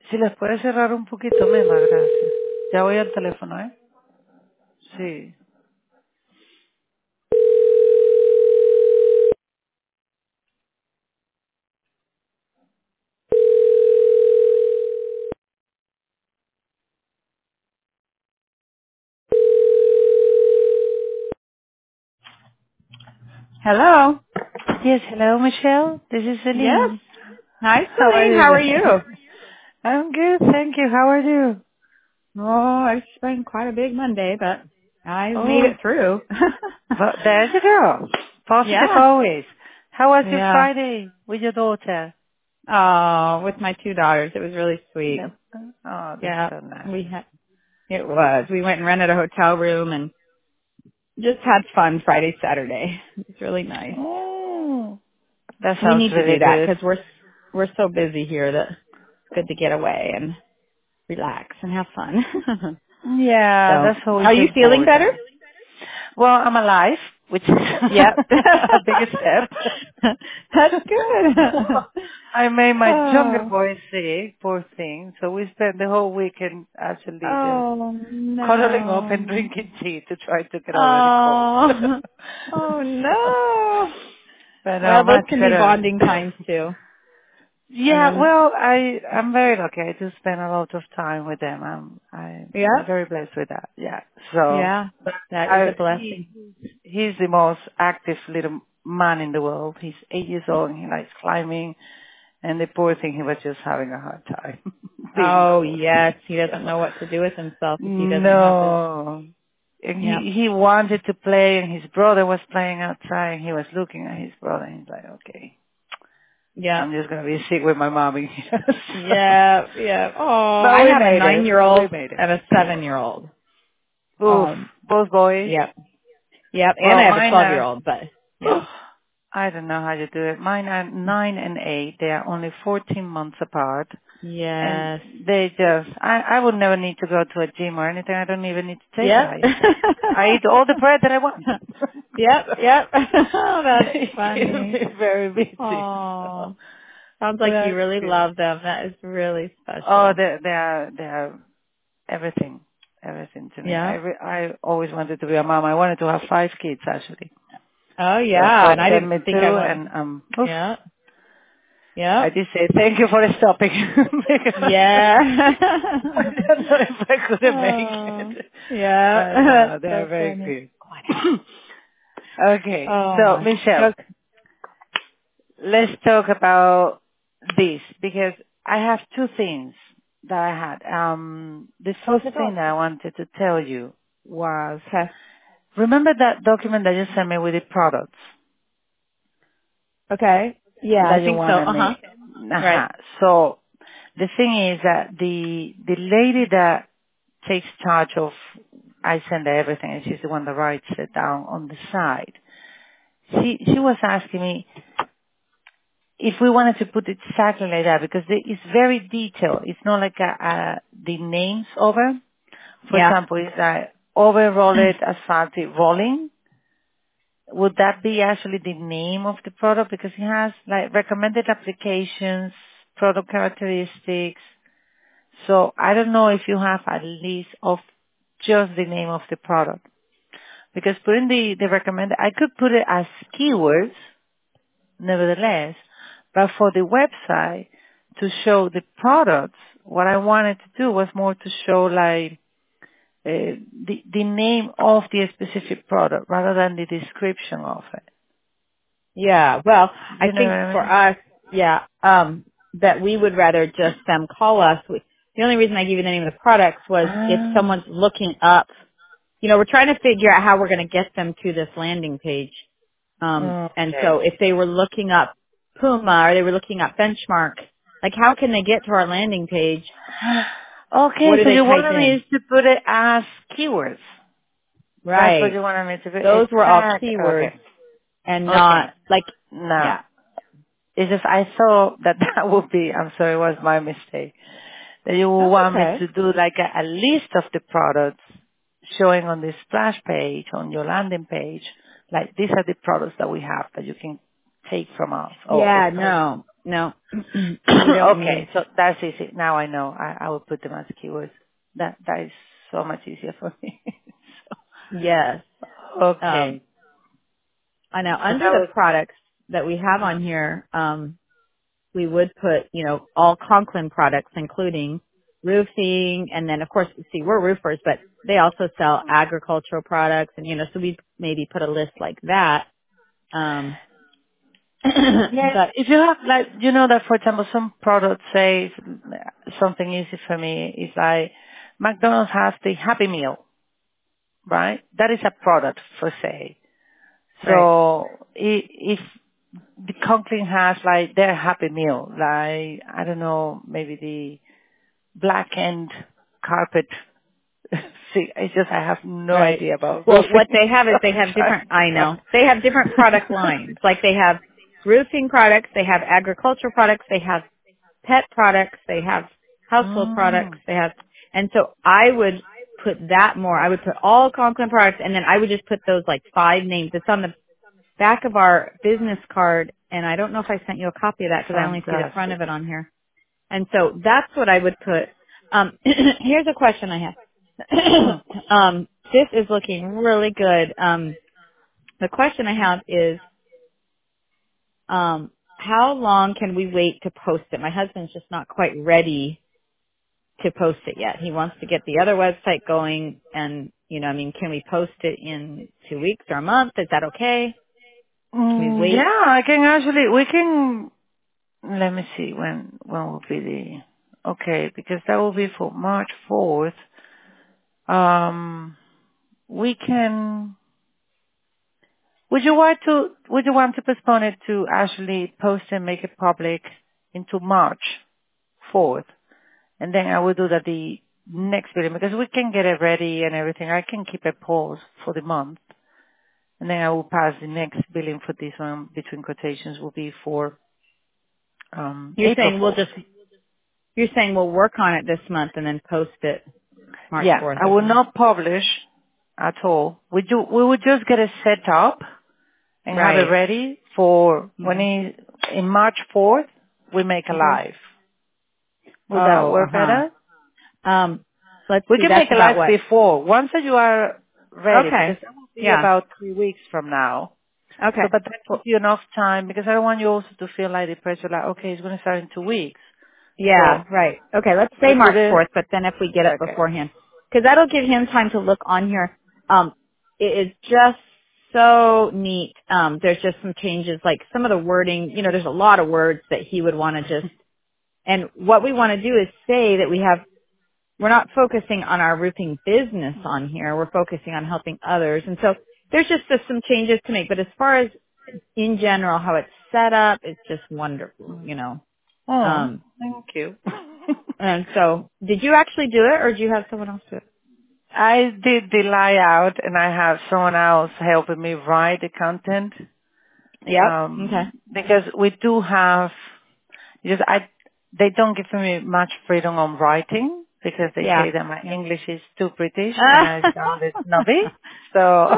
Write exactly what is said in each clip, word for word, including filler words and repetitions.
Si les puede cerrar un poquito menos, gracias. Ya voy al teléfono, ¿eh? Sí. Hello. Yes, hello, Michelle. This is Yes. Celine. Hi, How are Celine. you How are you? doing? I'm good, thank you. How are you? Oh, it's been quite a big Monday, but I made Oh, it through. well, there you go. Positive yeah. always. How was your Yeah. Friday with your daughter? Oh, with my two daughters, it was really sweet. Yep. Oh, that's Yeah. so nice. We had, it was. We went and rented a hotel room and just had fun Friday, Saturday. It was really nice. Oh, that We sounds need to really do that good. because we're, we're so busy here that it's good to get away and relax and have fun. Yeah, So, that's always are you feeling better? important. Well, I'm alive, which is Yep. a big step. That's good. I made my younger oh. boy sick, poor thing. So we spent the whole weekend actually just Oh cuddling up and no. drinking tea to try to get over the cold. Oh. Oh no. But no, Well, those much can be better. bonding times too. And Yeah, then, well, I I'm very lucky. I do spend a lot of time with them. I'm I'm yeah, very blessed with that. Yeah. So, yeah, but that is a I he blessing. he's the most active little man in the world. He's eight years old and he likes climbing. And the poor thing, he was just having a hard time being Oh indoors. yes, he doesn't So, know what to do with himself if he doesn't have his, no. And yeah, he, he wanted to play and his brother was playing outside and he was looking at his brother and he's like, okay, yeah, I'm just going to be sick with my mom in here. So, yeah, yeah. Oh, but I we have a made it. We nine-year-old made it. and a seven-year-old. Oof, Um, both boys. yep, yep, and Well, I have a mine are, twelve-year-old, but yeah. I don't know how to do it. Mine are nine and eight. They are only fourteen months apart. And Yes. they just, I, I would never need to go to a gym or anything. I don't even need to take Yep. diet. I, I eat all the bread that I want. yep, So, yep. oh, that's they keep me funny. very busy. So, Oh, sounds but like you that's really good. love them. That is really Oh, special. they, they are, they are everything, everything to me. I, Yeah. re, I always wanted to be a mom. I wanted to have five kids actually. Oh, But yeah. God And I sent didn't me think I two would. and um, oof. Yeah. I Yep. did say thank you for stopping because Yeah. I don't know if I could have make oh, it. yeah. But no, That's they are so very funny. good. Okay, so Oh, Michelle, okay. let's talk about this because I have two things that I had. Um, the first Okay, thing go. that I wanted to tell you was, Okay. remember that document that you sent me with the products Okay. Yeah, I that you think so. wanted Uh-huh. me? Right. Uh-huh. So the thing is that the the lady that takes charge of I send her everything and she's the one that writes it down on the side. She she was asking me if we wanted to put it exactly like that because it- it's very detailed. It's not like a, a, the names over. For Yeah. example, it's like over rolled asphaltic rolling. Would that be actually the name of the product? Because it has like recommended applications, product characteristics. So I don't know if you have a list of just the name of the product. Because putting the, the recommended, I could put it as keywords, nevertheless, but for the website to show the products, what I wanted to do was more to show like uh, the, the name of the specific product rather than the description of it. Yeah, well, I You know what think I for mean? us, yeah, um, that we would rather just them call us. We, the only reason I give you the name of the products was if someone's Ah, looking up, you know, we're trying to figure out how we're going to get them to this landing page. Um, and so okay. if they were looking up Puma or they were looking up Benchmark, like how can they get to our landing page? Okay, What do so they you type wanted me in? to put it as keywords. That's what Right. you wanted me to put. Those were all Exact. keywords Okay. and not Okay. like, Now, yeah. it's just I thought that that would be, I'm sorry, it was my mistake, that you would That's want me okay. to do like a, a list of the products showing on the splash page, on your landing page, like these are the products that we have that you can take from us or, or Yeah, purchase. no. No. We don't Okay, need. so that's easy. Now I know. I, I will put them as keywords. That that is so much easier for me. Yes. So, Um, okay. I know. So Under that the was. products that we have on here, um, we would put, you know, all Conklin products, including roofing, and then of course, see, we're roofers, but they also sell agricultural products, and you know, so we maybe put a list like that. Um, Yes, but if you have like, you know that for example, some products say something easy for me is like McDonald's has the Happy Meal, right? That is a product per se. right, So i- if the Conklin has like their Happy Meal, like I don't know, maybe the black end carpet. See, it's just I have no right. idea about Well, what roofing. they have is So they I'm have trying different. I to know they have different product lines. Like they have roofing products, they have agricultural products, they have pet products, they have household products, mm, they have, and so I would put that more. I would put all Conklin products, and then I would just put those like five names. It's on the back of our business card, and I don't know if I sent you a copy of that because I only see the front fantastic. of it on here. And so that's what I would put. Um, here's a question I have. Mm. um, this is looking really good. Um, the question I have is, um, how long can we wait to post it? My husband's just not quite ready to post it yet. He wants to get the other website going, and you know, I mean, can we post it in two weeks or a month? Is that okay? Can we Mm, wait? yeah, I can actually, we can, let me see when, when will be the, okay, because that will be for March fourth. Um, we can, would you want to, would you want to postpone it to actually post and make it public into March fourth? And then I will do that the next video because we can get it ready and everything. I can keep a pause for the month. And then I will pass the next billing for this one between quotations will be for um, You're April saying we'll fourth. just, you're saying we'll work on it this month and then post it March Yes, fourth. I will not publish at all. We do. We would just get it set up and have it Right. ready for when Mhm. it, in March fourth we make a Mhm. live. Would that Oh, work uh-huh. better? Um, let's We see, can make that's a about live what? before. Once that you are ready, because Okay. that will be Yeah. about three weeks from now. So, Okay. but that gives Well, you enough time because I don't want you also to feel like the pressure, like, okay, it's going to start in two weeks. yeah, So right. Okay, let's say we put March it, fourth, but then if we get it okay. beforehand, because that'll give him time to look on here. Um, it is just so neat. Um, there's just some changes, like some of the wording, you know, there's a lot of words that he would want to just, and what we want to do is say that we have, we're not focusing on our roofing business on here. We're focusing on helping others. And so there's just uh, some changes to make. But as far as in general, how it's set up, it's just wonderful, you know. Oh, Um, thank you. and so did you actually do it or do you have someone else do it? I did the layout and I have someone else helping me write the content. Yep. Okay. Um, because we do have, because I, they don't give me much freedom on writing because they Yeah. say that my English is too British and I sounded snobby. So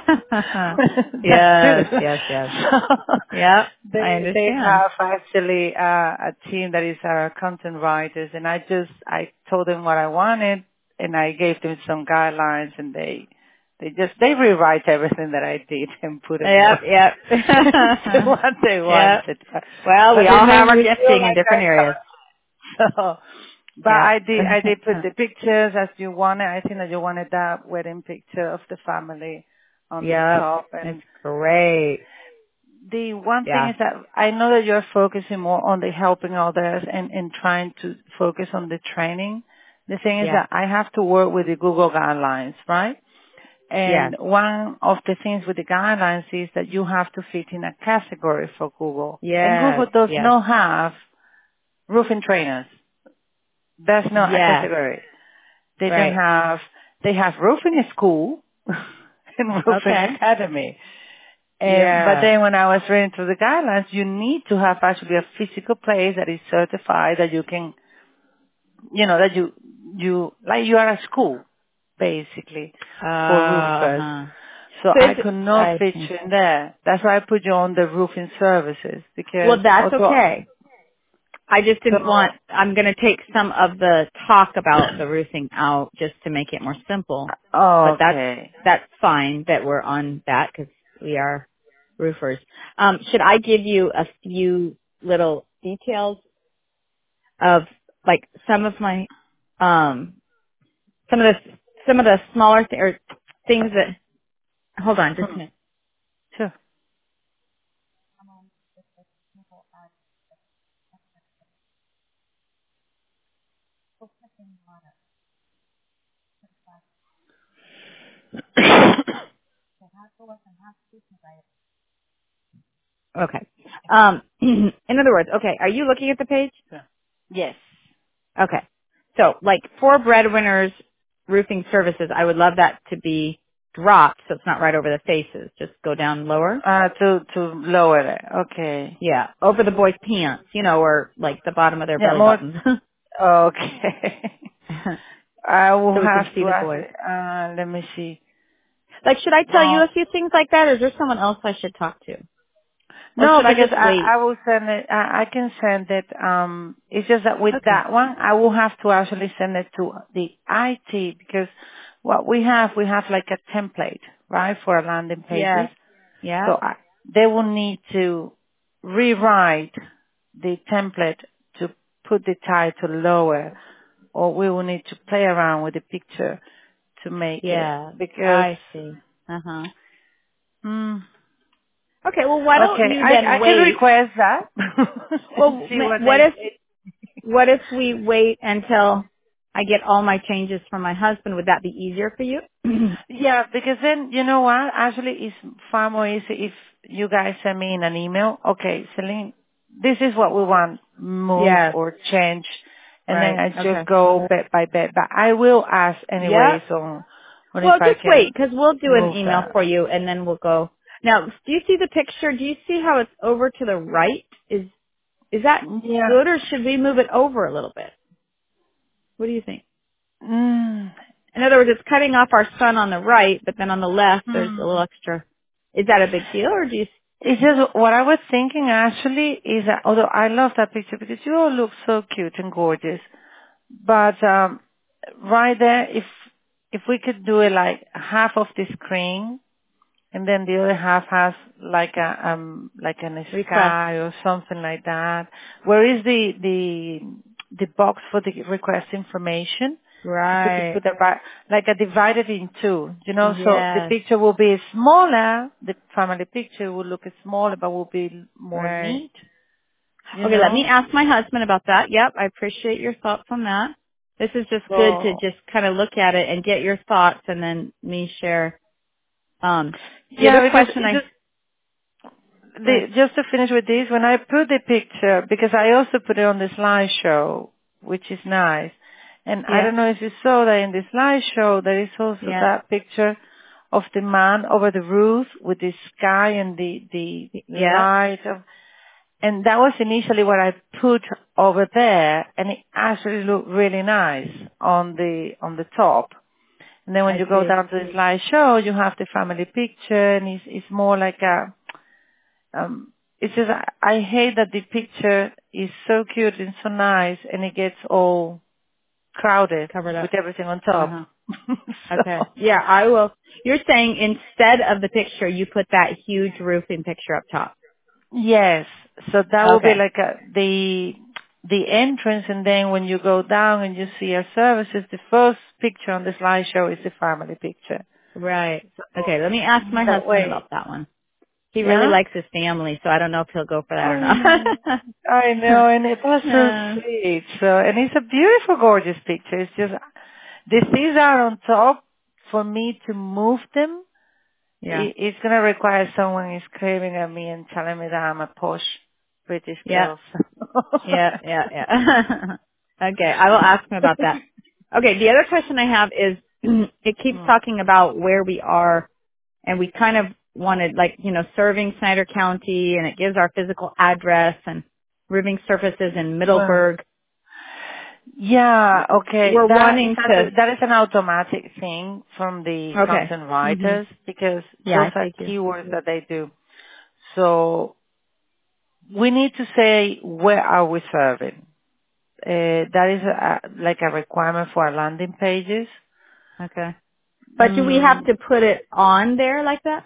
that's true. yes, yes, yes. So Yep. I they they understand. have actually uh, a team that is our content writers, and I just I told them what I wanted, and I gave them some guidelines, and they they just they rewrite everything that I did and put it Yep, more yep. to what they yep. wanted. But, Well, but we they all made have our me feel gifting in like different I areas. can't. So, but Yep. I did I did put the pictures as you wanted. I think that you wanted that wedding picture of the family on the yep. top, and It's great. the one thing Yeah. is that I know that you're focusing more on the helping others and, and trying to focus on the training. The thing is Yeah. that I have to work with the Google guidelines, right? Yes. And one of the things with the guidelines is that you have to fit in a category for Google. And Yes. Google does Yes. not have roofing trainers. That's not a Yes. category. They don't Right. have, they have roofing school and roofing Okay. academy. Um, but Yes. then when I was reading through the guidelines, you need to have actually a physical place that is certified that you can, you know, that you, you, like you are a school, basically, for roofers. Uh-huh. So So I it's, could not I fit see. you in there. That's why I put you on the roofing services because Well, that's although, okay. I just didn't So, want, I'm going to take some of the talk about the roofing out just to make it more simple. But oh, that's, okay. that's fine that we're on that because we are roofers. Um, should I give you a few little details of like some of my, um, some of the, some of the smaller th- or things that, hold on just a minute. Sure. Okay. Um, in other words, okay, are you looking at the page? Sure. Yes. Okay. So, like, for breadwinners roofing services, I would love that to be dropped so it's not right over the faces. Just go down lower. Uh, to, to lower it. Okay. Yeah, over the boys' pants, you know, or like the bottom of their Yeah, belly more, buttons. okay. I will So we can have see to the ask, boys. uh, let me see. Like, should I tell you No. a few things like that, or is there someone else I should talk to? Or No, should I because just I, wait? I will send it, I, I can send it, um, it's just that with Okay. that one, I will have to actually send it to the I T because what we have, we have like a template, right, for landing pages. Yes. Yeah. So I, they will need to rewrite the template to put the title lower, or we will need to play around with the picture to make it Yeah. because, I see. Uh huh. mm, Okay. Well, why don't okay, you I, then I can wait? request that and Well, see m- what what they if say. what if we wait until I get all my changes from my husband? Would that be easier for you? Yeah, because then, you know what? Actually, it's far more easy if you guys send me in an email. Okay, Celine, this is what we want, move Yes. or change. And then Right. I Okay. just go bit by bit. But I will ask Yep. anyways on, on if Well, I just wait can because we'll do an move email that. for you, and then we'll go. Now, do you see the picture? Do you see how it's over to the right? Is is that Yeah. good, or should we move it over a little bit? What do you think? Mm, In other words, it's cutting off our sun on the right, but then on the left, there's a mm. little extra. Is that a big deal, or do you? It's just what I was thinking actually is that, although I love that picture because you all look so cute and gorgeous, but um, right there, if if we could do it like half of the screen, and then the other half has like a um like an Request. sky or something like that. Where is the the the box for the request information? If we could Right. put that right, like a divided in two, you know, so the Yes. picture will be smaller. The family picture will look smaller, but will be more Right. neat, you Okay, let me know. ask my husband about that. Yep, I appreciate your thoughts on that. This is just good to So just kind of look at it and get your thoughts and then me share. Um, the yeah, other because question it I, just go the, ahead. just to finish with this, when I put the picture, because I also put it on the slideshow, which is nice, and I Yeah, don't know if you saw that in the slideshow, there is also yeah, that picture of the man over the roof with the sky and the, the yeah, light. Of, and that was initially what I put over there, and it actually looked really nice on the, on the top. And then when I you go see. down to the slideshow, you have the family picture, and it's, it's more like a, um, it's just I, I hate that the picture is so cute and so nice, and it gets all crowded Covered with up. everything on Uh top. huh. Okay. So Yeah, I will. You're saying instead of the picture, you put that huge roofing picture up top. yes, so that will be Okay. like a, the the entrance, and then when you go down and you see our services, the first picture on the slideshow is the family picture. Right. So Okay, let me ask my that husband way, about that one. He really yeah. likes his family, so I don't know if he'll go for that or I not. know. I know, and it was so Yeah. sweet. So, and it's a beautiful, gorgeous picture. It's just the things are on top. For me to move them, Yeah. it, it's gonna require someone is screaming at me and telling me that I'm a posh British Yeah. girl. Yeah. Yeah. Yeah. Okay. I will ask him about that. Okay. The other question I have is it keeps Mm. talking about where we are and we kind of wanted like, you know, serving Snyder County and it gives our physical address and roofing surfaces in Well, Middleburg. yeah, okay. We're That is wanting to, actually, that is an automatic thing from the okay. content Mhm. writers because Yeah, those I are figure. keywords that they do. So we need to say where are we serving. Uh, that is a, like a requirement for our landing pages. Okay. But do we have Mm, to put it on there like that?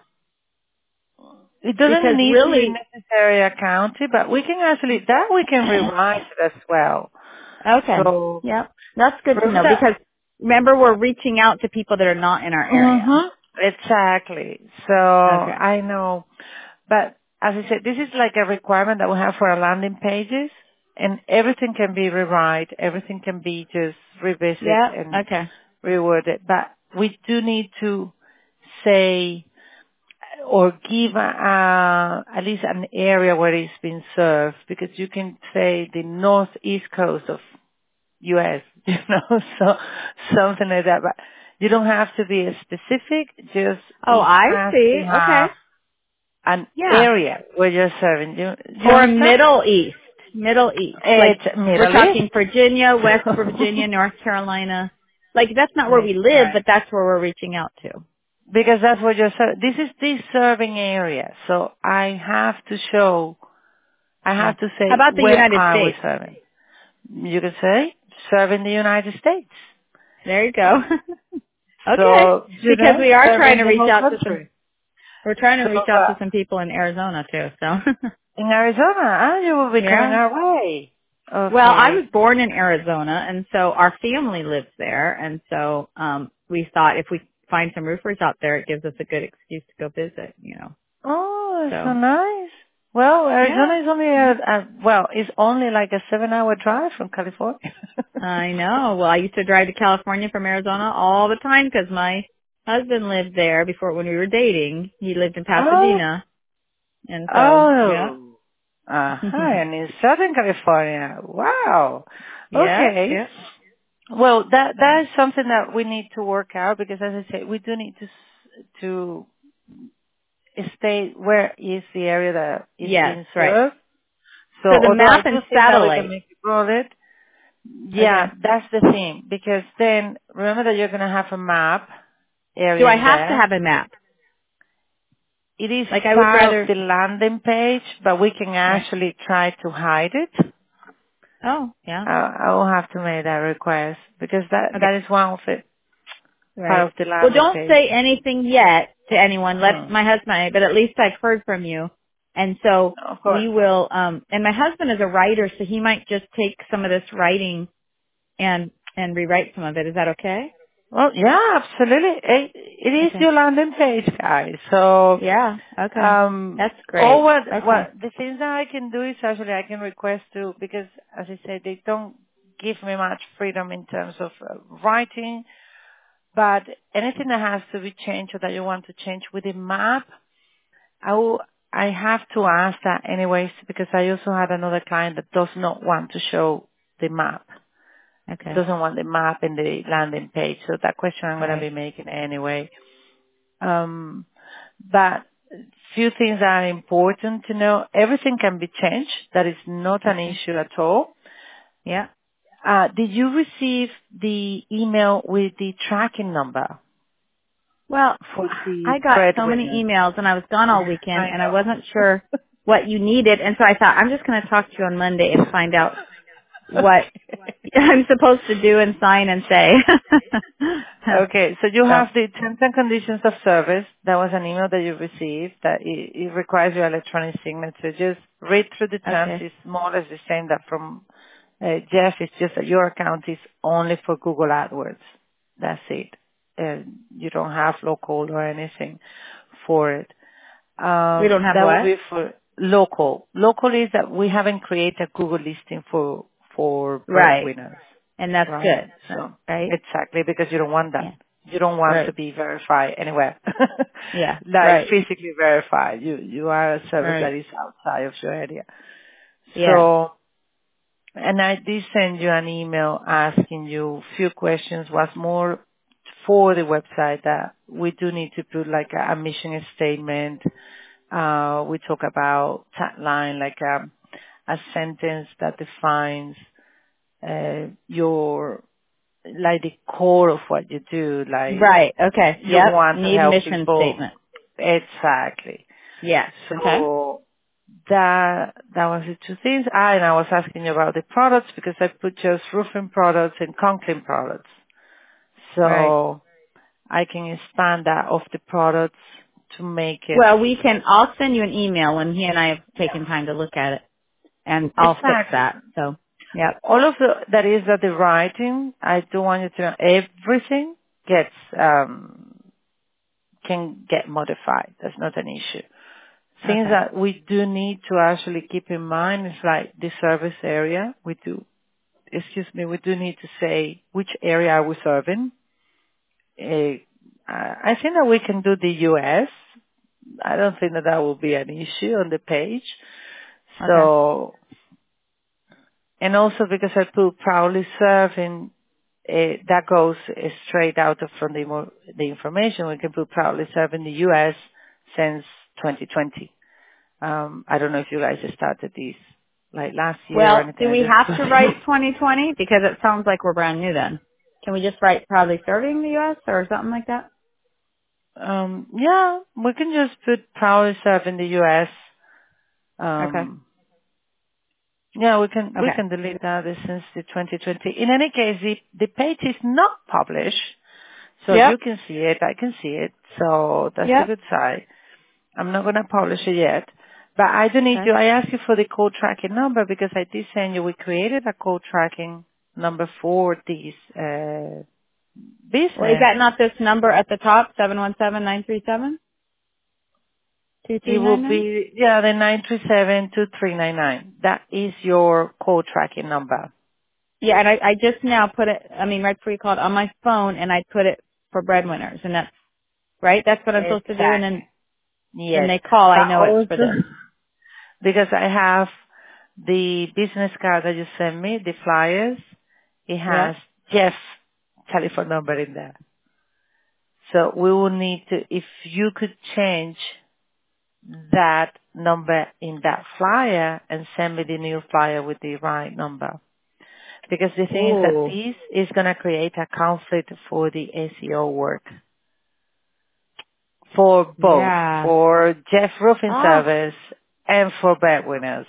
it doesn't Because need to be really, necessarily a county, but we can actually, that we can revise it as well. okay. So, Yep. That's good to remember know that? because remember we're reaching out to people that are not in our area. Mm-hmm. Exactly. So, Okay. I know. But as I said, this is like a requirement that we have for our landing pages, and everything can be rewrite, everything can be just revisit Yep. and Okay. reword it. But we do need to say or give a, at least an area where it's been served, because you can say the northeast coast of U S, you know, so something like that. But you don't have to be specific, just Oh, it I has see. to Okay. have an Yeah. area where you're serving. Do you, do you Or understand? Middle East. Middle East. Like It's we're Middle talking East. Virginia, West Virginia, North Carolina. Like that's not where we live, but Exactly. that's where we're reaching out to. Because that's what you're serving. This is the serving area. So I have to show, I Yeah. have to How say, about the where United are we States? serving? You could say, serving the United States. There you go. Okay. So, you Because know, we are trying serving to the reach whole out to some, country. we're trying to So, reach out uh, to some people in Arizona too, so. in Arizona, ah, you will be coming Yeah. our way. Well, I was Okay. born in Arizona and so our family lives there and so, um, we thought if we find some roofers out there, it gives us a good excuse to go visit, you know. Oh, that's so So, nice. Well, yeah. Arizona is only a, a well, it's only like a seven-hour drive from California. I know. Well, I used to drive to California from Arizona all the time because my husband lived there before when we were dating. He lived in Oh, Pasadena. And so, yeah. oh, uh-huh, and in Southern California. Wow. yeah, Okay. yeah. Well, that So, that is something that we need to work out, because, as I say, we do need to s- to state where is the area that is yes, being right. served. So, So the although I map do and think that we can satellite. make it broader, yeah, Okay. that's the thing, because then remember that you're going to have a map Do area I in have to there. have a map? It is Like I would part of rather, the landing page, but we can right. actually try to hide it. Oh, yeah. I, I will have to make that request, because that Okay. that is one of it, part Right. of the Well, landing don't page. say anything yet to anyone. Let Hmm. my husband, but at least I've heard from you. And so Of course. we will, um, and my husband is a writer, so he might just take some of this writing and, and rewrite some of it. Is that okay? Well, yeah, absolutely. It, it is Okay. your landing page, guys. So, Yeah. Okay. um, That's all great. what, Okay. what, the things that I can do is actually I can request to, because as I said, they don't give me much freedom in terms of uh, writing, but anything that has to be changed or that you want to change with the map, I will, I have to ask that anyways, because I also had another client that does not want to show the map. Okay. Doesn't want the map in the landing page. So that question I'm going to be Right. making anyway. Um, but few things are important to know. Everything can be changed. That is not an Okay. issue at all. Yeah. Uh, did you receive the email with the tracking number Well, for the I got so many breadwinner? emails and I was gone all weekend I and I wasn't sure know. what you needed. And so I thought I'm just going to talk to you on Monday and find out what I'm supposed to do and sign and say. Okay, so you so, have the terms and conditions of service. That was an email that you received that it, it requires your electronic signature. Just read through the terms. okay. It's more or less the same that from uh, Jeff. It's just that your account is only for Google AdWords. That's it. Uh, you don't have local or anything for it. We don't Um, have that will what? be for local. Local is that we haven't created a Google listing for for Right. breadwinners, And that's right? good. So Right? exactly, because you don't want that. Yeah. You don't want to Right. be verified anywhere, Yeah. like Right. physically verified. You you are a service that Right. is outside of your area. Yes. So, and I did send you an email asking you a few questions. Was more for the website that we do need to put like a, a mission statement. Uh, we talk about tagline, like a, a sentence that defines uh, your, like the core of what you do. Like Right. Okay. you Yep. want to Need help mission people. statement. Exactly. Yes. Okay. So that that was the two things. Ah, and I was asking you about the products because I put just roofing products and concrete products. Right. So I can expand that of the products to make it Well, we can, I'll send you an email when he and I have taken time to look at it, and I'll fix exactly. that. So, yep. All of the that is that the writing. I don't want you to know everything gets um can get modified. That's not an issue. Things Okay. that we do need to actually keep in mind is like the service area. We do, excuse me, we do need to say which area are we serving. Uh, I think that we can do the U S. I don't think that that will be an issue on the page. Okay. So, and also because I put proudly serving, uh, that goes uh, straight out of from the, mo- the information. We can put proudly serving the U S since twenty twenty. Um, I don't know if you guys started these like last year or Well, anything do like we this. have to write twenty twenty? Because it sounds like we're brand new then. Can we just write proudly serving the U S or something like that? um, yeah, we can just put proudly serve in the U S. Okay. Um, yeah, we can we Okay. can delete that since the twenty twenty. In any case, the the page is not published, so you Yep. can see it. I can see it, so that's a Yep. good side. I'm not going to publish it yet. But I do need Okay. you, I asked you for the code tracking number because I did send you, we created a code tracking number for this uh, Well, is business. that not this number at the top, seven one seven nine three seven two It three will nine nine? be, yeah, the nine three seven two three nine nine. That is your code tracking number. Yeah, and I, I just now put it, I mean, right before you called, on my phone, and I put it for breadwinners, and that's, right? That's what I'm supposed to do, and then Exactly. when Yes. they call, I But know it's also, for this. because I have the business card that you sent me, the flyers, it has Yep. Jeff's telephone number in there. So we will need to, if you could change that number in that flyer and send me the new flyer with the right number. Because the thing is that Ooh. this is going to create a conflict for the S E O work. For both. Yeah. For Jeff Roofing Ah. Service and for Breadwinners.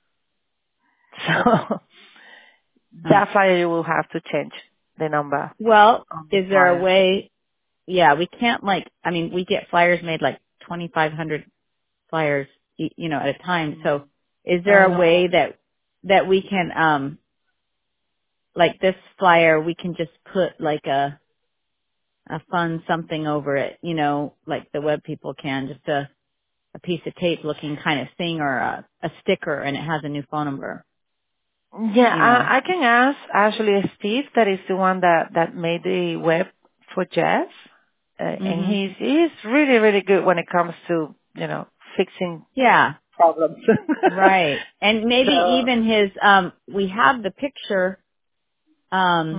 So Huh. that flyer you will have to change the number Well, on the is there a flyer. way, yeah, we can't like, I mean, we get flyers made like twenty-five hundred flyers, y- you know, at a time. So is there I a way know. that, that we can, um, like this flyer, we can just put like a, a fun something over it, you know, like the web people can, just a, a piece of tape looking kind of thing or a, a sticker and it has a new phone number, Yeah, you know. I, I can ask actually Steve, that is the one that, that made the web for Jeff. Uh, and Mhm. he's, he's really, really good when it comes to, you know, fixing Yeah. problems. Right. And maybe So, even his, um, we have the picture, mm, um,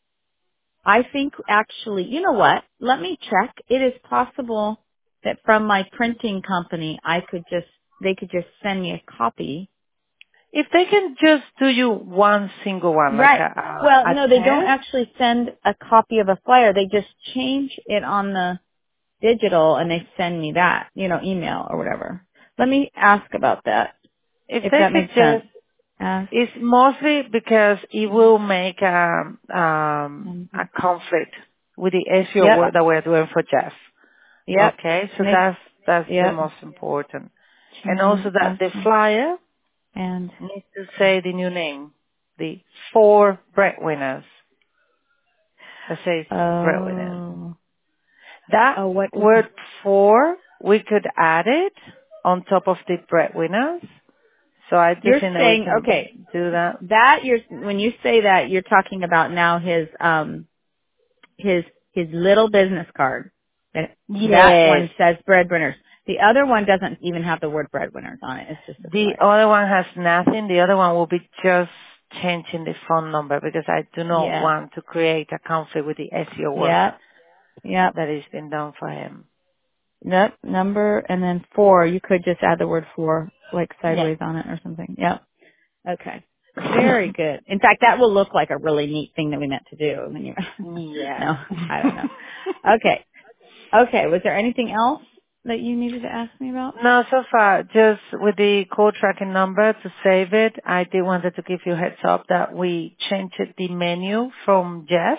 I think actually, you know what? Let me check. It is possible that from my printing company, I could just, they could just send me a copy. if they can just do you one single one, like Right. a, a, Well, a no, they don't test, actually send a copy of a flyer. They just change it on the digital and they send me that, you know, email or whatever. Let me ask about that, if if they that could makes sense. just, Ask. it's mostly because it will make um, um, a conflict with the S E O Yep. work that we're doing for Jeff. Yep. Okay, so Make, that's that's the yep. most important. And Change also that the ask flyer and needs to say the new name, the four breadwinners. That says breadwinners. oh That oh what does word four, we could add it on top of the breadwinners. So I do you're think that we saying? can Okay, do that. that you're when you say that you're talking about now his um his his little business card. That that Yes. one says breadwinners. The other one doesn't even have the word breadwinners on it. It's just a The flyer. other one has nothing. The other one will be just changing the phone number because I do not Yeah. want to create a conflict with the S E O work Yep. Yep. that has been done for him. Yep. Number and then four. You could just add the word four like Yeah. sideways on it or something. Yep. Okay. Very good. In fact, that will look like a really neat thing that we meant to do when you Yes. no, I don't know. Okay. Okay. Was there anything else? that you needed to ask me about? No, so far, just with the code tracking number to save it, I did wanted to give you a heads up that we changed the menu from Jeff's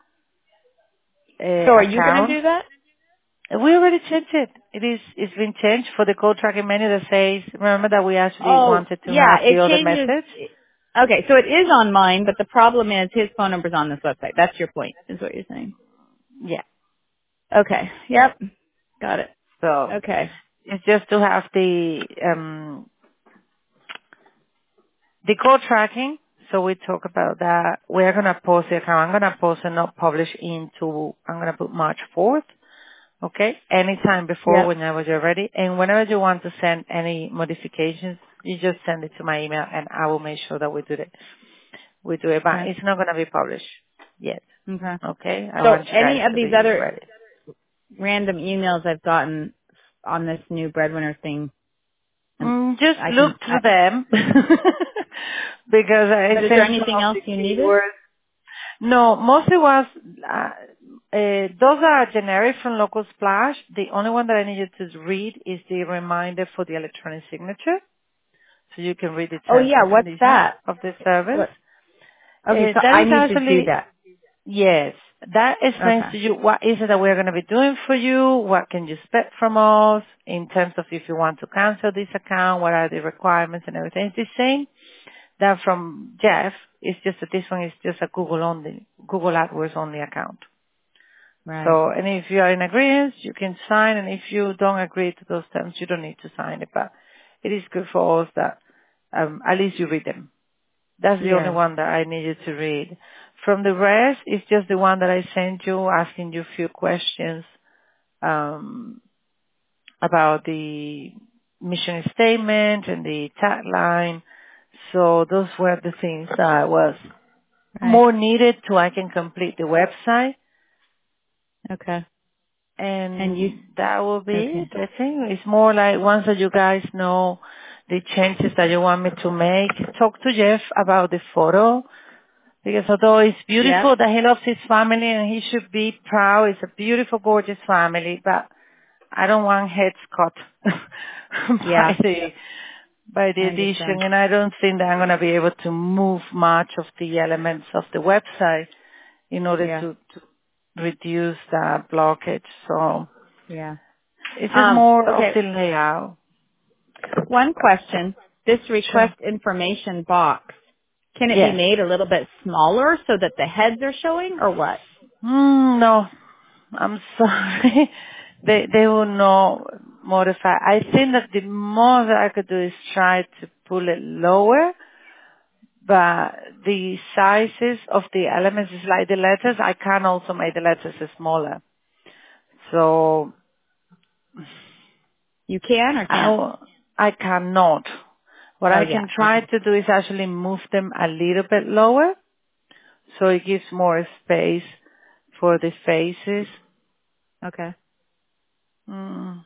So uh, are you going to account. do that? We already changed it. It is, it's been changed for the code tracking menu that says, remember that we actually Oh, wanted to yeah, have it the other changes. message? Okay, so it is on mine, but the problem is his phone number's on this website. That's your point, is what you're saying. Yeah. Okay. Yep. Got it. So Okay. it's just to have the, um, the code tracking. So we talk about that. We're going to post the account. I'm going to post and not publish into, I'm going to put March fourth. Okay? Anytime before, Yep. whenever you're ready. And whenever you want to send any modifications, you just send it to my email and I will make sure that we do it. We do it, but Okay. it's not going to be published yet. Okay. Okay? I So want you guys any of to these be other ready. random emails I've gotten on this new breadwinner thing, um, Mm, just I look can, I, through them because but I is there sent some anything of else the you needed? keywords. No, mostly was, uh, uh, those are generic from Local Splash. The only one that I need you to read is the reminder for the electronic signature. So you can read the Oh terms yeah, and what's conditions that? of the service. What? Okay, Uh, so that I is need to do actually, that. yes, that explains Okay. to you what is it that we're going to be doing for you, what can you expect from us in terms of if you want to cancel this account, what are the requirements and everything. It's the same that from Jeff. It's just that this one is just a Google only, Google AdWords only account. Right. So, and if you are in agreement, you can sign, and if you don't agree to those terms, you don't need to sign it. But it is good for us that um, at least you read them. That's the only Yes. one that I needed to read. From the rest, it's just the one that I sent you, asking you a few questions um, about the mission statement and the tagline. So those were the things that was Right. more needed to I can complete the website. Okay. And you, And that will be it. okay. I think it's more like once that you guys know the changes that you want me to make, talk to Jeff about the photo. Because although it's Yep. beautiful that he loves his family and he should be proud, it's a beautiful, gorgeous family, but I don't want heads cut by Yeah. the by the I addition, understand. and I don't think that I'm going to be able to move much of the elements of the website in order Yeah. to, to reduce that blockage. So Yeah. it's just Um, more of okay. the layout. One question. This Sure. request information box, can it be Yes. made a little bit smaller so that the heads are showing or what? Mm, no, I'm sorry. they they will not modify. I think that the most I could do is try to pull it lower, but the sizes of the elements is like the letters. I can also make the letters smaller. So You can or I can't? w- I cannot. What Oh I yeah. can try Okay. to do is actually move them a little bit lower, so it gives more space for the faces. Okay. Mm.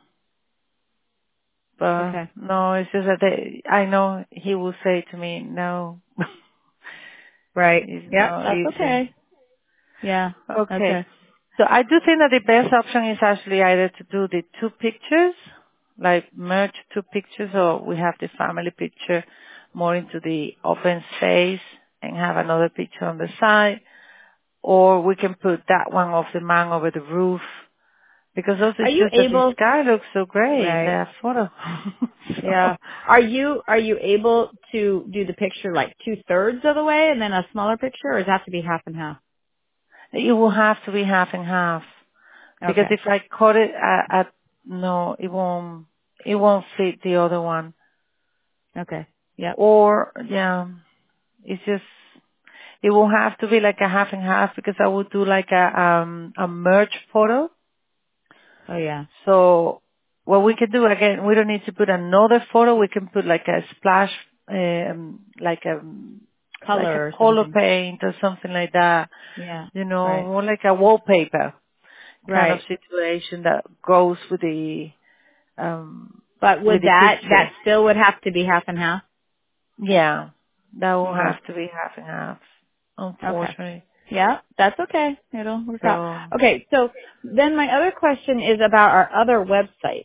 But Okay. no, it's just that they, I know he will say to me, no, Right. it's Yep. not That's easy. okay. Yeah. Okay. Okay. So I do think that the best option is actually either to do the two pictures, like merge two pictures, or we have the family picture more into the open space and have another picture on the side, or we can put that one of the man over the roof. Because also Are it's you just that the able? sky looks so great in Right. that photo. So Yeah. Are you are you able to do the picture like two thirds of the way and then a smaller picture, or does it have to be half and half? it will have to be half and half. Because Okay. if I cut it at, at no, it won't, it won't fit the other one. Okay. Yep. Or, yeah, it's just, it will have to be like a half and half because I would do like a, um, a merge photo. Oh yeah. So what we can do again, we don't need to put another photo. We can put like a splash, um, like a, like Color or a color something. paint or something like that. Yeah. You know, Right. more like a wallpaper kind of Right. situation that goes with the, um, But with would the that picture. that still would have to be half and half? Yeah, that will Okay. have to be half and half, Okay. unfortunately. Yeah, that's okay. It'll work out. So, Okay, so then my other question is about our other website.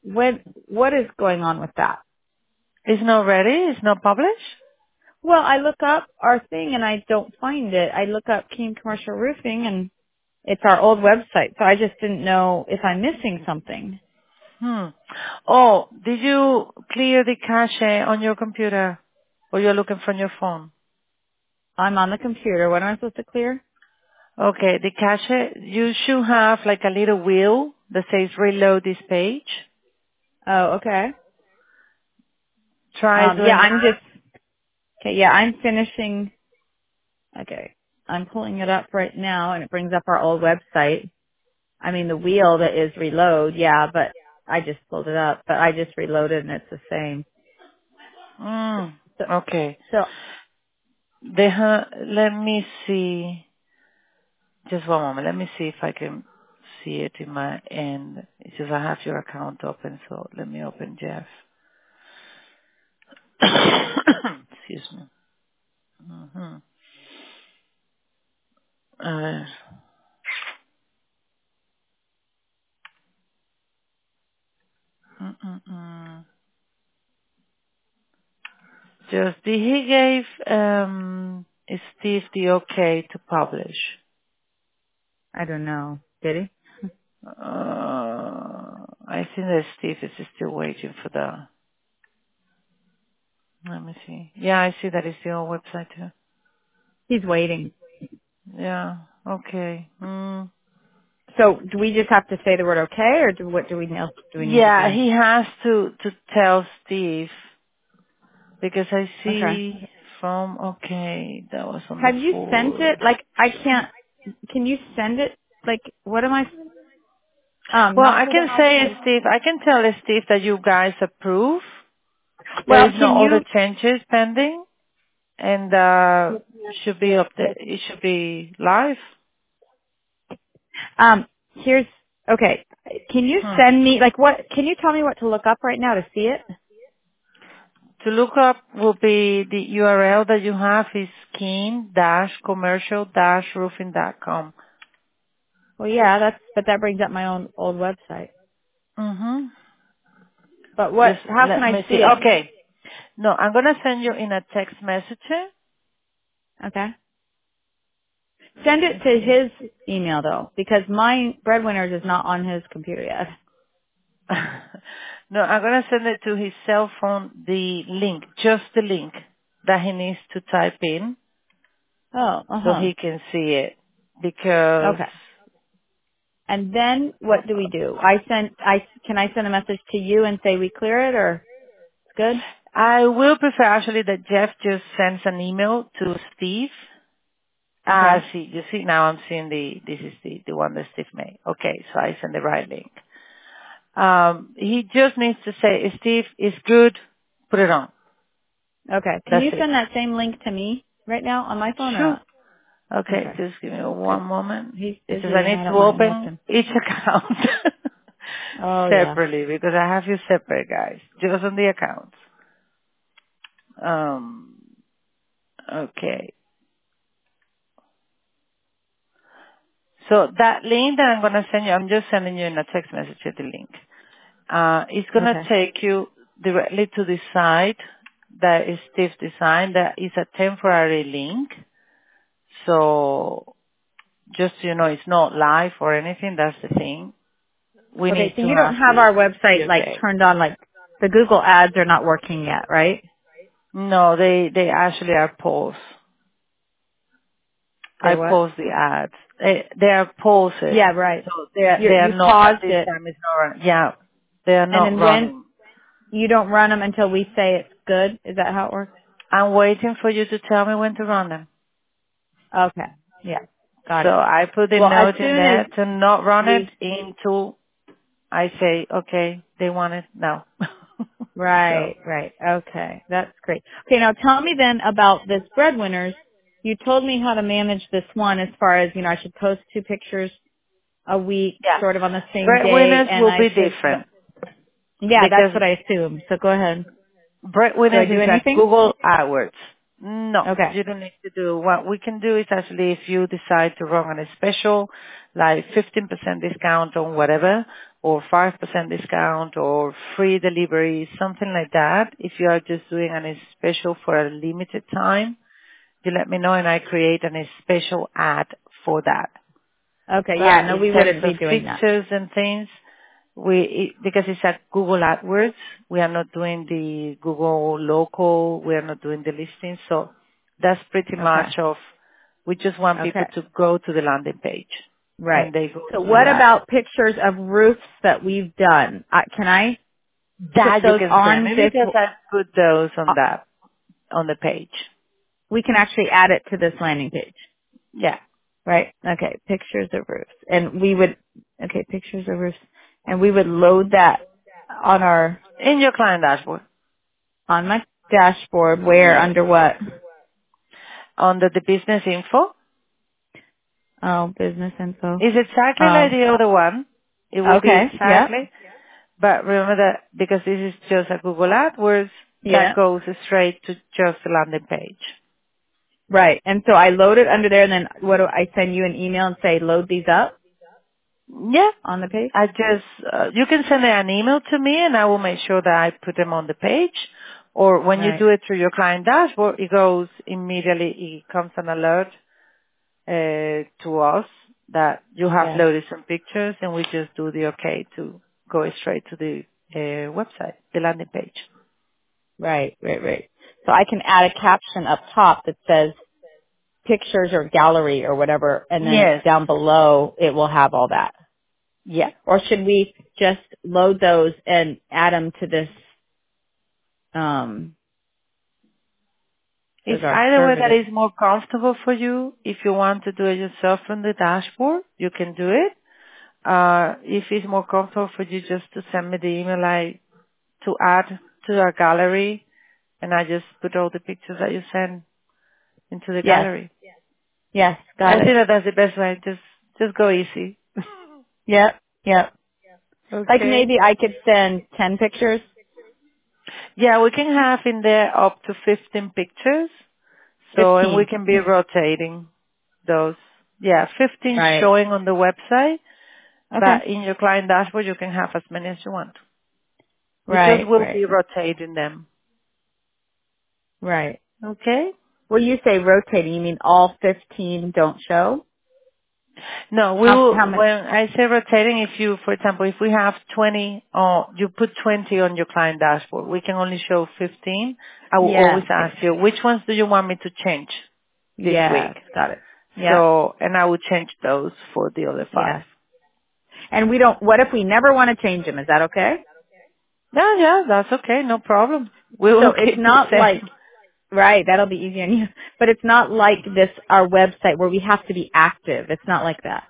what what is going on with that? It's not ready? It's not published? Well, I look up our thing and I don't find it. I look up King Commercial Roofing and it's our old website, so I just didn't know if I'm missing something. Hmm. Oh, did you clear the cache on your computer? Or you're looking from your phone? I'm on the computer. What am I supposed to clear? Okay, the cache, you should have like a little wheel that says reload this page. Oh, okay. Try Um, yeah, doing I'm that. just, okay, yeah, I'm finishing, okay. I'm pulling it up right now and it brings up our old website. I mean, the wheel that is reload, yeah, but I just pulled it up, but I just reloaded and it's the same. Mm, So, okay. so, They ha- let me see. Just one moment. Let me see if I can see it in my end. It's just I have your account open, so let me open Jeff. Excuse me. Mm-hmm. Uh, mm-mm-mm. Just did he gave um Steve the okay to publish? I don't know. Did he? Uh, I think that Steve is still waiting for the. Let me see. Yeah, I see that it's the old website too. He's waiting. Yeah. Okay. Mm. So do we just have to say the word okay or do, what do we else do we need to Yeah, do? he has to to tell Steve because I Okay. see from okay that was on the Have you sent fourth. it? Like, I can't, can you send it? Like, what am I, um, Well, not I for the can house. say Steve. I can tell Steve that you guys approve. There Well, is can no you, other changes pending, and uh should be up there. It should be live. um, here's, okay. Can you Hmm. send me, like what, can you tell me what to look up right now to see it? To look up will be the U R L that you have is keen dash commercial dash roofing dot com. Well, yeah, that's, but that brings up my own old website. Mm-hmm. But what, Just how can let I me see see. it? Okay. No, I'm gonna send you in a text message. Okay. Send it to his email though, because my Breadwinners is not on his computer yet. No, I'm gonna send it to his cell phone, the link, just the link that he needs to type in Oh, so uh-huh. he can see it. Because Okay. And then what do we do? I sent, I, can I send a message to you and say we clear it or it's good? I will prefer actually that Jeff just sends an email to Steve. Okay. Ah, see, you see now I'm seeing the, this is the, the one that Steve made. Okay, so I send the right link. Um, he just needs to say, Steve, it's good, put it on. Okay. Can That's you it. send that same link to me right now on my phone or Sure. not? Okay, Okay. just give me Cause one moment. he's It's just busy I and need I to don't want open interrupting. each account Oh yeah. separately because I have you separate, guys, just on the accounts. Um, okay. So that link that I'm going to send you, I'm just sending you in a text message the link. Uh, it's going to Okay. take you directly to the site that is Steve designed. That is a temporary link. So just so you know, it's not live or anything. That's the thing. We Okay, need so to you don't have have the, our the website like okay. turned on, like the Google ads are not working yet, right? No, they, they actually are paused. I They're what? pause the ads. They, they are paused. Yeah, right. So they are, they You are you not, at paused this it, time it's not, run- yeah, they are and not then when running. you don't run them until we say it's good. Is that how it works? I'm waiting for you to tell me when to run them. Okay. Yeah. Got So it. I put a Well, as note in soon as there to not run it we until I say, okay, they want it now. So, right, right. Okay. That's great. Okay, now tell me then about this breadwinners. You told me how to manage this one as far as, you know, I should post two pictures a week yeah. sort of on the same day Breadwinners and will I be should different yeah, that's because what I assume. So go ahead. Do I Breadwinners do is like anything? Google AdWords. No, Okay. you don't need to do. What we can do is actually if you decide to run on a special, like fifteen percent discount on whatever, or five percent discount or free delivery, something like that. If you are just doing a special for a limited time, you let me know and I create a special ad for that. Okay, yeah, But no, in we terms wouldn't of be doing that. pictures and things, we it, because it's at Google AdWords, we are not doing the Google local, we are not doing the listing, so that's pretty Okay. much of, we just want people Okay. to go to the landing page Right. and they go So to the what ad. about pictures of roofs that we've done? Uh, can I put That you those can send on me this? because I put those Uh, on that, on the page. we can actually add it to this landing page, Yeah. right? Okay. Pictures of roofs. And we would, okay, pictures of roofs. And we would load that on our, In your client dashboard. on my dashboard. Where? Yes. Under what? Under the business info. Oh, business info. It's exactly like Um, the other one. It will be okay. Yeah. exactly. But remember that because this is just a Google AdWords, that Yeah. goes straight to just the landing page. Right. And so I load it under there and then what do I send you an email and say load these up Yeah. on the page? I just, uh, you can send an email to me and I will make sure that I put them on the page. Or when you Right. do it through your client dashboard, it goes immediately, it comes an alert uh, to us that you have Yes. loaded some pictures and we just do the okay to go straight to the uh, website, the landing page. Right, right, right. So I can add a caption up top that says pictures or gallery or whatever, and then Yes. down below it will have all that. Yeah. Or should we just load those and add them to this, um, It's does our either way server that that? is more comfortable for you. If you want to do it yourself from the dashboard, you can do it. Uh, if it's more comfortable for you just to send me the email like to add to our gallery and I just put all the pictures that you send into the Yes, gallery. yes, I got think it. that that's the best way. Just, just go easy. Yep, yep. Like Okay. maybe I could send ten pictures? Yeah, we can have in there up to fifteen pictures. So, and we fifteen. can be rotating those. Yeah, fifteen Right. showing on the website, Okay. but in your client dashboard you can have as many as you want. We just Right, will right, be rotating them. right. Okay? When you say rotating, you mean all fifteen don't show? No, we How, how will, many? when I say rotating, if you, for example, if we have twenty, or you put twenty on your client dashboard, we can only show fifteen. I will always Yes, ask you, which ones do you want me to change this week? yes, got it. Yeah, So, and I will change those for the other five. yes. And we don't, what if we never want to change them? Is that okay? Yeah, yeah, that's okay, no problem. We So will it's keep the not like, same. right, that'll be easy on you, but it's not like this, our website where we have to be active. It's not like that.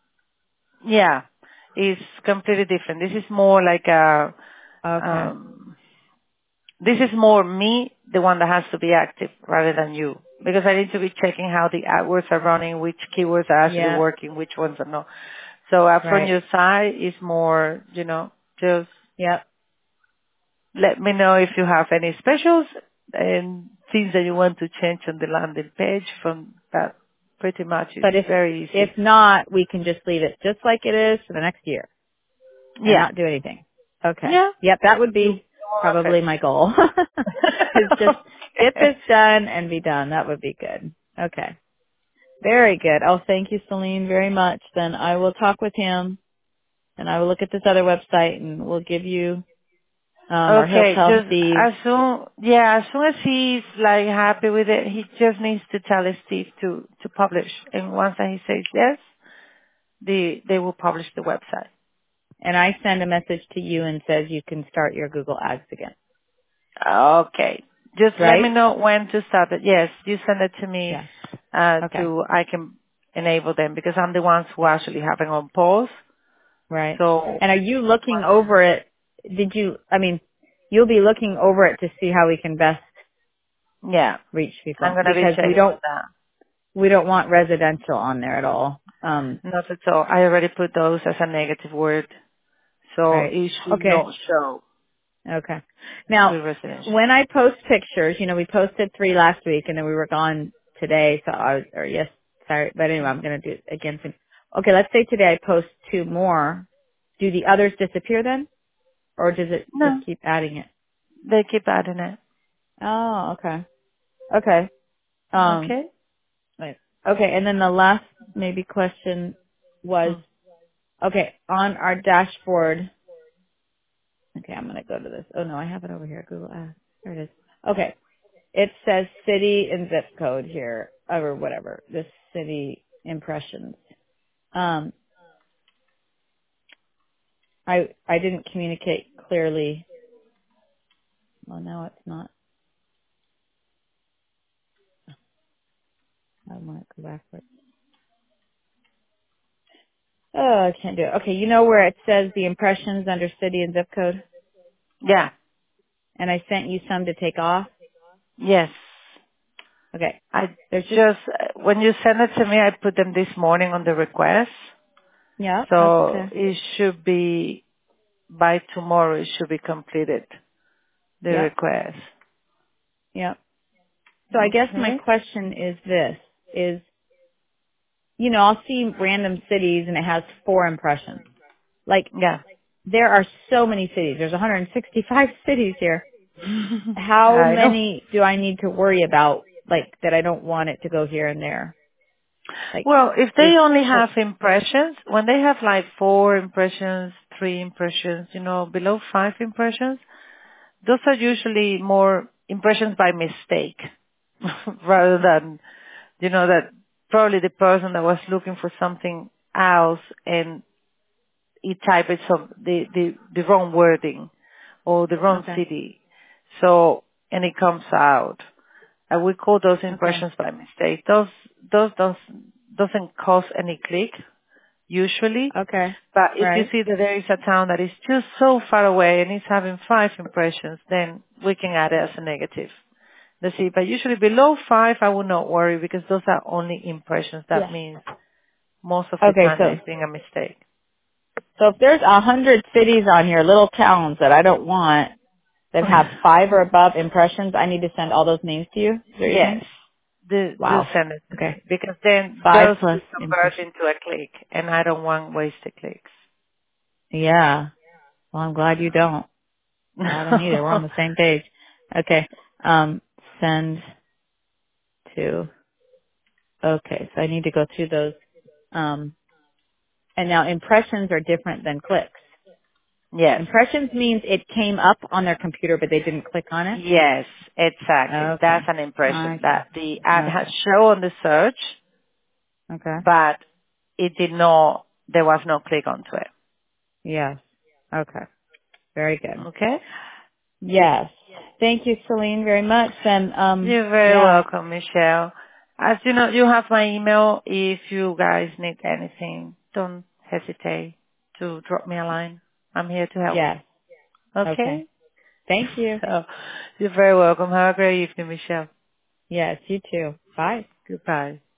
Yeah, it's completely different. This is more like a, Okay. um, this is more me, the one that has to be active rather than you. Because I need to be checking how the AdWords are running, which keywords are actually Yeah, working, which ones are not. So uh, from right. your side, it's more, you know, just Yep. let me know if you have any specials and things that you want to change on the landing page. From that, pretty much it's But if, very if easy. not, we can just leave it just like it is for the next year and Yeah. not do anything. Okay. Yeah. Yep, that would You be more of probably my goal. Is just get it. this done and be done. That would be good. Okay. Very good. Oh, thank you, Celine, very much. Then I will talk with him and I will look at this other website and we'll give you, um, or he'll Okay, tell just Steve. as soon, yeah, as soon as he's like happy with it, he just needs to tell his Steve to to publish. And once that he says yes, the they will publish the website. And I send a message to you and says you can start your Google Ads again. Okay, just let me Right? know when to start it. Yes, you send it to me, Yeah. uh, Okay. to I can enable them because I'm the ones who actually have it on pause. Right. So And are you looking over it? Did you, I mean, you'll be looking over it to see how we can best yeah, reach I'm people gonna be because we checking don't, on that. we don't want residential on there at all. Um, Not at all. I already put those as a negative word, so right. it should Okay. not show Okay. Now, with residential. when I post pictures, you know, we posted three last week and then we were gone today, so I was, or yes, sorry, but anyway, I'm going to do it again soon. Okay, let's say today I post two more. do the others disappear then? Or does it No, just keep adding it? they keep adding it. Oh, okay. Okay. Um, Okay? right. Okay, and then the last maybe question was, Mm. okay, on our dashboard, okay, I'm going to go to this. Oh no, I have it over here. Google Ads. There it is. Okay. It says city and zip code here, or whatever, this city impressions. Um, I, I didn't communicate clearly. Well, now it's not. I want to go backwards. Oh, I can't do it. Okay, you know where it says the impressions under city and zip code? Yeah. And I sent you some to take off? Yes. Okay. I There's just, just, when you send it to me, I put them this morning on the request. yeah, that's So okay. it should be, by tomorrow, it should be completed, the Yep, request. yep. So I guess my Okay? question is this, is, you know, I'll see random cities and it has four impressions. Like, Yeah. there are so many cities. There's one hundred sixty-five cities here. How I know. many do I need to worry about, like, that I don't want it to go here and there? Like, Well, if is, they only oh, have impressions, when they have like four impressions, three impressions, you know, below five impressions, those are usually more impressions by mistake rather than, you know, that probably the person that was looking for something else and he typed it some, the, the, the wrong wording or the wrong okay, city. So, and it comes out. And we call those okay, impressions by mistake. Those, those, those doesn't cause any click usually. okay, But if you right? see that there is a town that is just so far away and it's having five impressions, then we can add it as a negative. Let's see, but usually below five, I would not worry because those are only impressions. That Yeah. means most of the Okay, time so there's been a mistake. so if there's a hundred cities on here, little towns that I don't want that have five or above impressions, I need to send all those names to you. Is that what you're Yes, saying? do, do Wow. send it to Okay. me because then Five those plus will convert impressions. into a click and I don't want wasted clicks. Yeah. Well, I'm glad you don't. I don't either. We're on the same page. Okay. Um, send to. Okay, so I need to go through those. Um, and now impressions are different than clicks. Yes. Impressions means it came up on their computer, but they didn't click on it. Yes, exactly. That's Okay. an impression Okay. that the ad has Okay. shown on the search, Okay. but it did not, there was no click onto it. Yes. Okay. Very good. Okay? Yes. Thank you, Celine, very much. And um, You're very yeah. welcome, Michelle. As you know, you have my email. If you guys need anything, don't hesitate to drop me a line. I'm here to help. Yes. Okay. Okay? Thank you. So, you're very welcome. Have a great evening, Michelle. Yes, you too. Bye. Goodbye.